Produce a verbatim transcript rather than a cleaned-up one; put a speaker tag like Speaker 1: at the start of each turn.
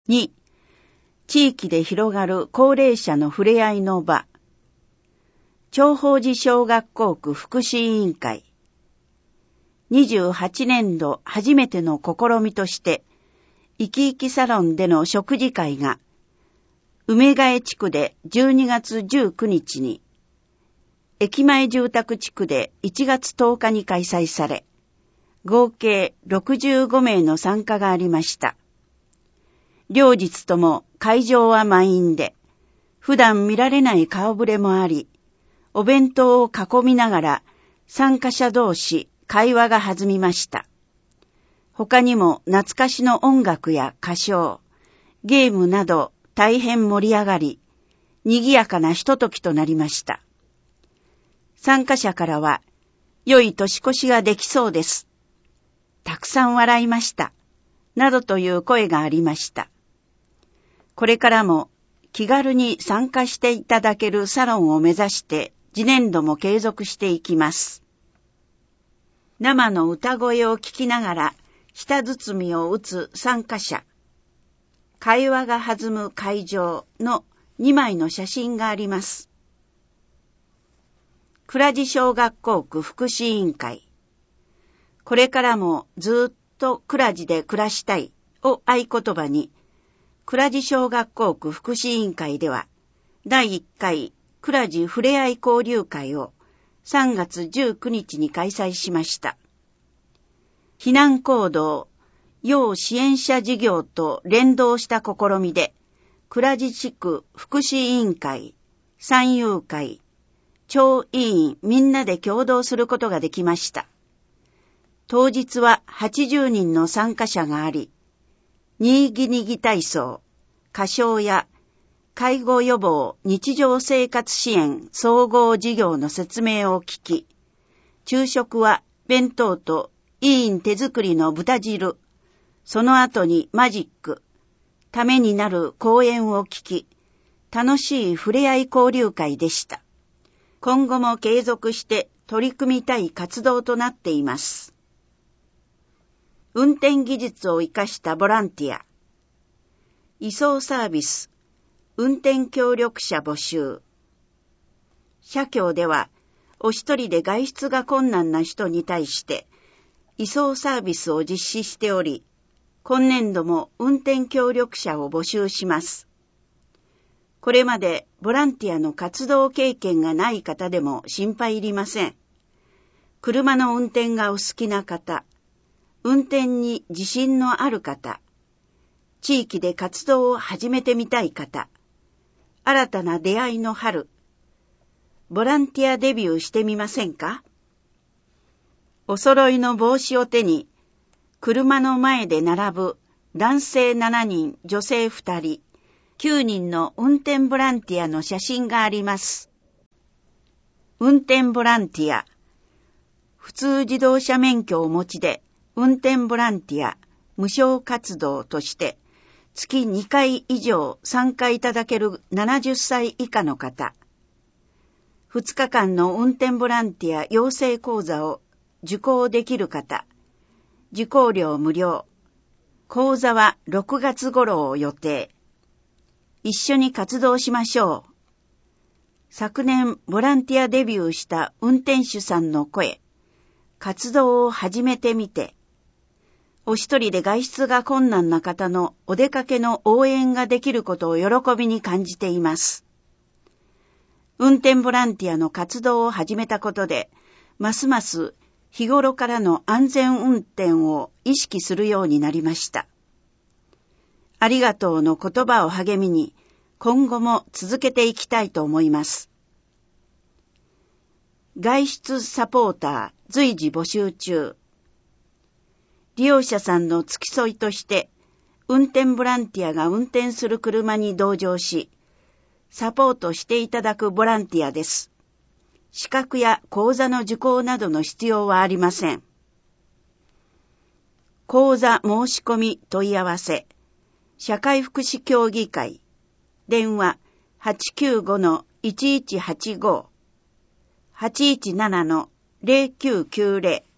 Speaker 1: に、地域で広がる高齢者のふれあいの場。長宝寺小学校区福祉委員会。にじゅうはちねんど初めての試みとして、いきいきサロンでの食事会が、梅ヶ江地区でじゅうにがつじゅうくにちに、駅前住宅地区でいちがつとおかに開催され、合計ろくじゅうごめいの参加がありました。両日とも会場は満員で、普段見られない顔ぶれもあり、お弁当を囲みながら参加者同士会話が弾みました。他にも懐かしの音楽や歌唱、ゲームなど大変盛り上がり、賑やかなひとときとなりました。参加者からは、良い年越しができそうです。たくさん笑いました。などという声がありました。これからも気軽に参加していただけるサロンを目指して次年度も継続していきます。生の歌声を聞きながら舌包みを打つ参加者、会話が弾む会場のにまいの写真があります。倉地小学校区福祉委員会。これからもずっと倉地で暮らしたいを合言葉に、倉地小学校区福祉委員会では、だいいっかい倉地ふれあい交流会をさんがつじゅうくにちに開催しました。避難行動、要支援者事業と連動した試みで、倉地地区福祉委員会、山友会、町委員みんなで共同することができました。当日ははちじゅうにんの参加者があり、にいぎにぎ体操、歌唱や介護予防日常生活支援総合事業の説明を聞き、昼食は弁当と委員手作りの豚汁、その後にマジック、ためになる講演を聞き、楽しいふれあい交流会でした。今後も継続して取り組みたい活動となっています。運転技術を生かしたボランティア。移送サービス、運転協力者募集。社協では、お一人で外出が困難な人に対して、移送サービスを実施しており、今年度も運転協力者を募集します。これまでボランティアの活動経験がない方でも心配いりません。車の運転がお好きな方、運転に自信のある方、地域で活動を始めてみたい方、新たな出会いの春、ボランティアデビューしてみませんか？お揃いの帽子を手に、車の前で並ぶ男性しちにん、女性ふたり、きゅうにんの運転ボランティアの写真があります。運転ボランティア。普通自動車免許をお持ちで、運転ボランティア、無償活動として、月にかい以上参加いただけるななじゅっさい以下の方。ふつかかんの運転ボランティア養成講座を受講できる方。受講料無料。講座はろくがつ頃を予定。一緒に活動しましょう。昨年ボランティアデビューした運転手さんの声、活動を始めてみて、お一人で外出が困難な方のお出かけの応援ができることを喜びに感じています。運転ボランティアの活動を始めたことで、ますます日頃からの安全運転を意識するようになりました。ありがとうの言葉を励みに、今後も続けていきたいと思います。外出サポーター随時募集中。利用者さんの付き添いとして、運転ボランティアが運転する車に同乗し、サポートしていただくボランティアです。資格や講座の受講などの必要はありません。講座申し込み問い合わせ。社会福祉協議会。電話 はちきゅうごのいちいちはちご はちいちななのゼロきゅうきゅうゼロ